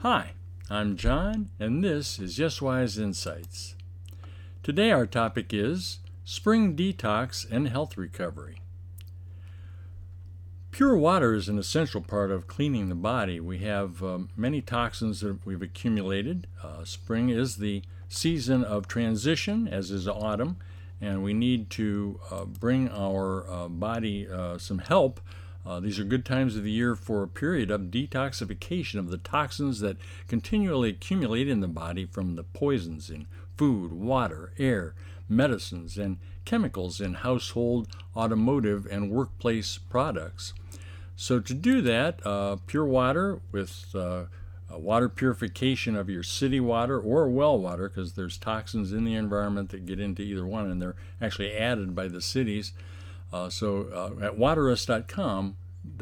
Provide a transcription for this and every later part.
Hi, I'm John, and this is YesWise Insights. Today our topic is spring detox and health recovery. Pure water is an essential part of cleaning the body. We have many toxins that we've accumulated. Spring is the season of transition, as is autumn, and we need to bring our body some help. These are good times of the year for a period of detoxification of the toxins that continually accumulate in the body from the poisons in food, water, air, medicines, and chemicals in household, automotive, and workplace products. So to do that, pure water with water purification of your city water or well water, because there's toxins in the environment that get into either one, and they're actually added by the cities. So at waterus.com,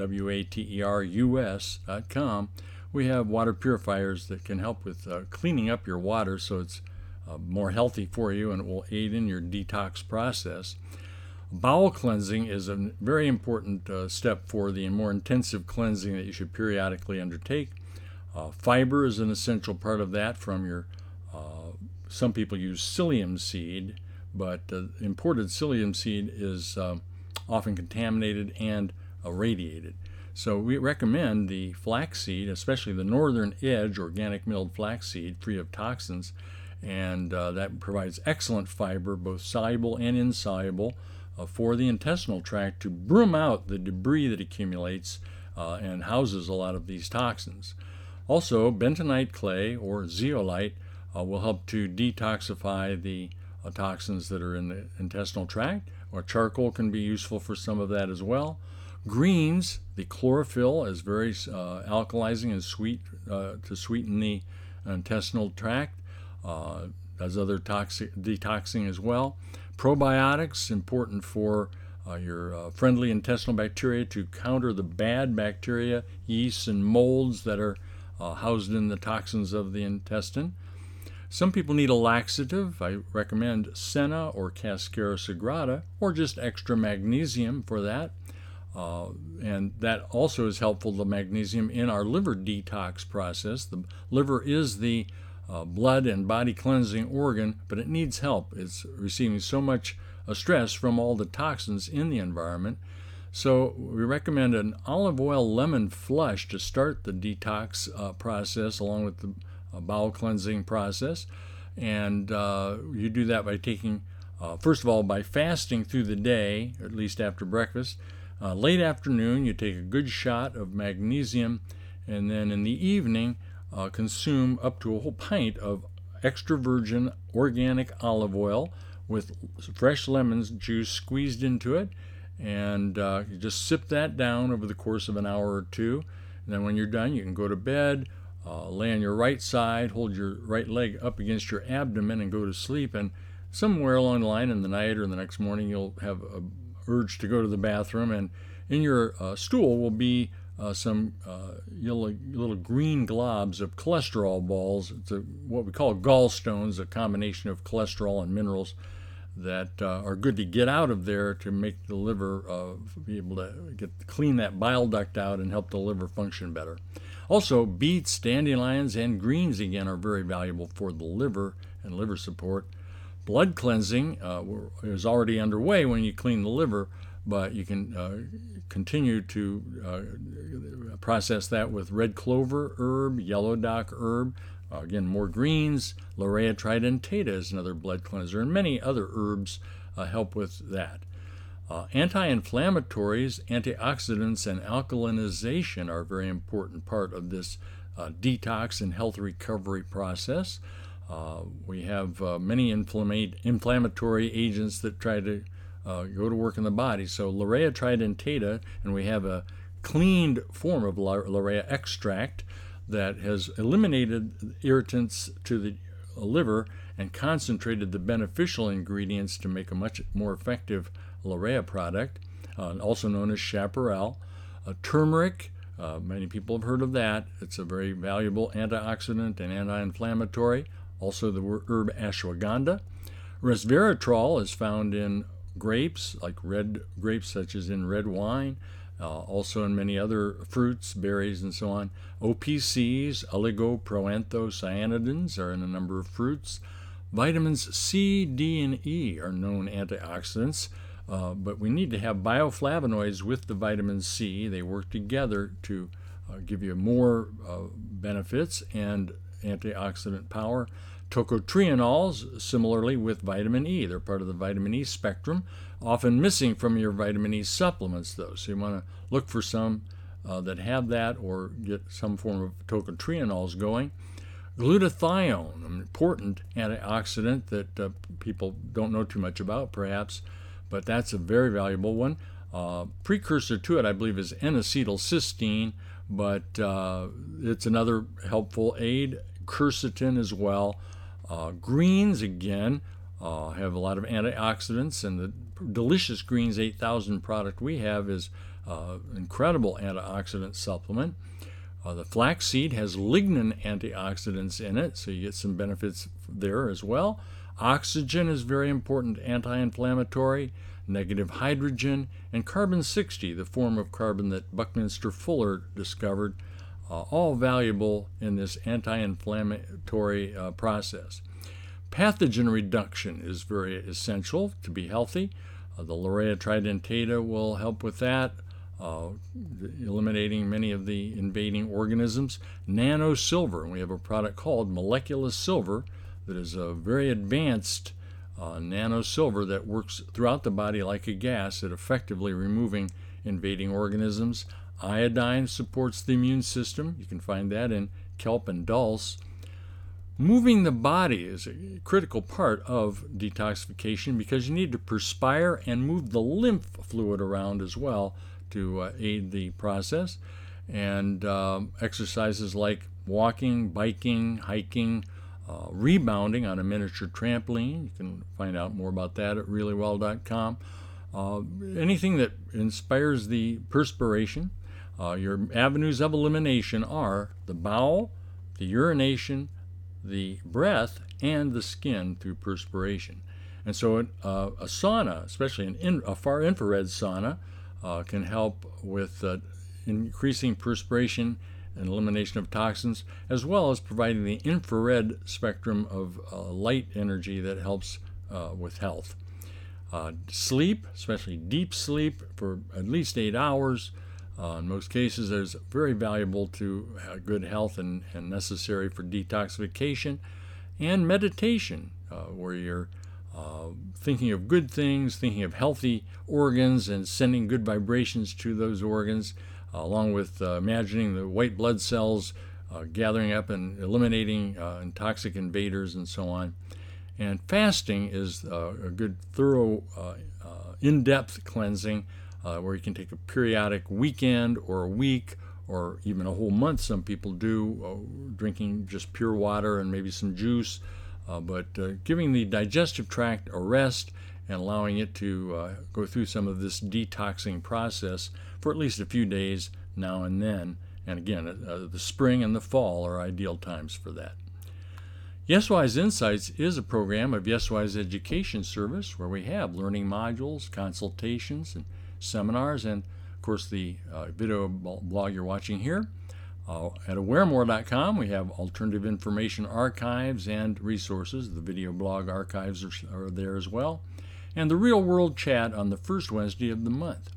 waterus.com, we have water purifiers that can help with cleaning up your water so it's more healthy for you and it will aid in your detox process. Bowel cleansing is a very important step for the more intensive cleansing that you should periodically undertake. Fiber is an essential part of that from your, some people use psyllium seed, but imported psyllium seed is often contaminated and irradiated. So we recommend the flaxseed, especially the Northern Edge organic milled flaxseed, free of toxins, and that provides excellent fiber, both soluble and insoluble, for the intestinal tract to broom out the debris that accumulates and houses a lot of these toxins. Also, bentonite clay or zeolite will help to detoxify the toxins that are in the intestinal tract, or charcoal can be useful for some of that as well. Greens, the chlorophyll is very alkalizing and sweet to sweeten the intestinal tract, does other detoxing as well. Probiotics, important for your friendly intestinal bacteria to counter the bad bacteria, yeasts, and molds that are housed in the toxins of the intestine. Some people need a laxative. I recommend Senna or Cascara Sagrada, or just extra magnesium for that. And that also is helpful, the magnesium, in our liver detox process. The liver is the blood and body cleansing organ, but it needs help. It's receiving so much stress from all the toxins in the environment. So we recommend an olive oil lemon flush to start the detox process along with the bowel cleansing process. And you do that by taking, first of all, by fasting through the day, at least after breakfast. Late afternoon, you take a good shot of magnesium, and then in the evening, consume up to a whole pint of extra virgin organic olive oil with fresh lemon juice squeezed into it, and you just sip that down over the course of an hour or two. And then when you're done, you can go to bed, lay on your right side, hold your right leg up against your abdomen, and go to sleep. And somewhere along the line in the night or the next morning, you'll have a urge to go to the bathroom, and in your stool will be some little green globs of cholesterol balls. It's what we call gallstones, a combination of cholesterol and minerals that are good to get out of there to make the liver be able to clean that bile duct out and help the liver function better. Also, beets, dandelions, and greens again are very valuable for the liver and liver support. Blood cleansing is already underway when you clean the liver, but you can continue to process that with red clover herb, yellow dock herb, again, more greens. Laurea tridentata is another blood cleanser, and many other herbs help with that. Anti-inflammatories, antioxidants, and alkalinization are a very important part of this detox and health recovery process. We have many inflammatory agents that try to go to work in the body. So Laurea tridentata, and we have a cleaned form of Laurea extract that has eliminated irritants to the liver and concentrated the beneficial ingredients to make a much more effective Laurea product, also known as chaparral. Turmeric, many people have heard of that. It's a very valuable antioxidant and anti-inflammatory. Also the herb ashwagandha. Resveratrol is found in grapes, like red grapes such as in red wine, also in many other fruits, berries, and so on. OPCs, oligoproanthocyanidins, are in a number of fruits. Vitamins C, D, and E are known antioxidants, but we need to have bioflavonoids with the vitamin C. They work together to give you more benefits and antioxidant power. Tocotrienols, similarly with vitamin E. They're part of the vitamin E spectrum, often missing from your vitamin E supplements, though. So you want to look for some that have that, or get some form of tocotrienols going. Glutathione, an important antioxidant that people don't know too much about, perhaps, but that's a very valuable one. Precursor to it, I believe, is N-acetylcysteine, but it's another helpful aid. Quercetin as well. Greens, again, have a lot of antioxidants, and the delicious Greens 8000 product we have is an incredible antioxidant supplement. The flaxseed has lignin antioxidants in it, so you get some benefits there as well. Oxygen is very important anti-inflammatory, negative hydrogen, and carbon-60, the form of carbon that Buckminster Fuller discovered, all valuable in this anti-inflammatory process. Pathogen reduction is very essential to be healthy. The Laurea tridentata will help with that, eliminating many of the invading organisms. Nano silver, and we have a product called Moleculus Silver that is a very advanced nano silver that works throughout the body like a gas at effectively removing invading organisms. Iodine supports the immune system. You can find that in kelp and dulse. Moving the body is a critical part of detoxification because you need to perspire and move the lymph fluid around as well to aid the process. And exercises like walking, biking, hiking, rebounding on a miniature trampoline. You can find out more about that at reallywell.com. Anything that inspires the perspiration. Your avenues of elimination are the bowel, the urination, the breath, and the skin through perspiration. And so a sauna, especially a far infrared sauna, can help with increasing perspiration and elimination of toxins, as well as providing the infrared spectrum of light energy that helps with health. Sleep, especially deep sleep for at least 8 hours, in most cases is very valuable to good health and necessary for detoxification. And meditation, where you're thinking of good things, thinking of healthy organs, and sending good vibrations to those organs, along with imagining the white blood cells gathering up and eliminating toxic invaders and so on. And fasting is a good, thorough, in-depth cleansing where you can take a periodic weekend or a week or even a whole month. Some people do, drinking just pure water and maybe some juice, but giving the digestive tract a rest and allowing it to go through some of this detoxing process for at least a few days now and then. And again, the spring and the fall are ideal times for that. YesWise Insights is a program of YesWise Education Service where we have learning modules, consultations, and seminars, and of course the video blog you're watching here. At awaremore.com we have alternative information archives and resources. The video blog archives are there as well. And the Real World Chat on the first Wednesday of the month.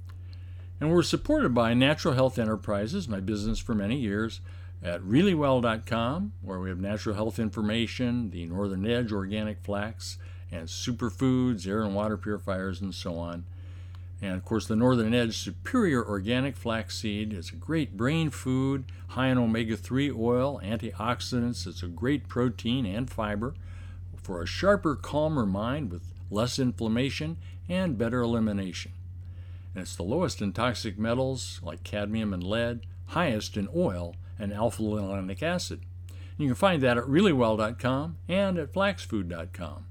And we're supported by Natural Health Enterprises, my business for many years, at reallywell.com, where we have natural health information, the Northern Edge organic flax, and superfoods, air and water purifiers, and so on. And of course, the Northern Edge Superior Organic Flaxseed is a great brain food, high in omega-3 oil, antioxidants. It's a great protein and fiber for a sharper, calmer mind with less inflammation and better elimination. And it's the lowest in toxic metals like cadmium and lead, highest in oil and alpha-linolenic acid. You can find that at reallywell.com and at flaxfood.com.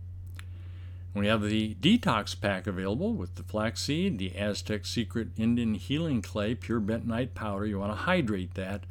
We have the detox pack available with the flaxseed, the Aztec Secret Indian Healing Clay, pure bentonite powder. You want to hydrate that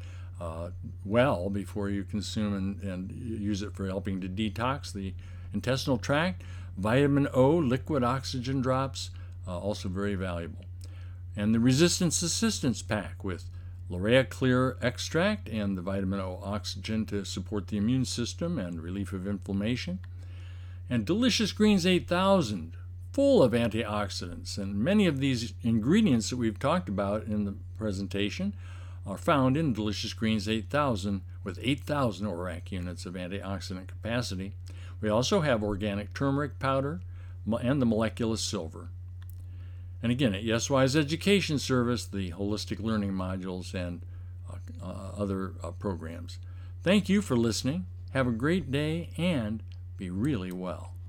well before you consume and use it for helping to detox the intestinal tract. Vitamin O liquid oxygen drops, also very valuable. And the Resistance Assistance Pack with Lorea Clear Extract and the Vitamin O Oxygen to support the immune system and relief of inflammation. And Delicious Greens 8000, full of antioxidants. And many of these ingredients that we've talked about in the presentation are found in Delicious Greens 8000 with 8,000 ORAC units of antioxidant capacity. We also have organic turmeric powder and the molecular silver. And again, at YesWise Education Service, the holistic learning modules and other programs. Thank you for listening. Have a great day and be really well.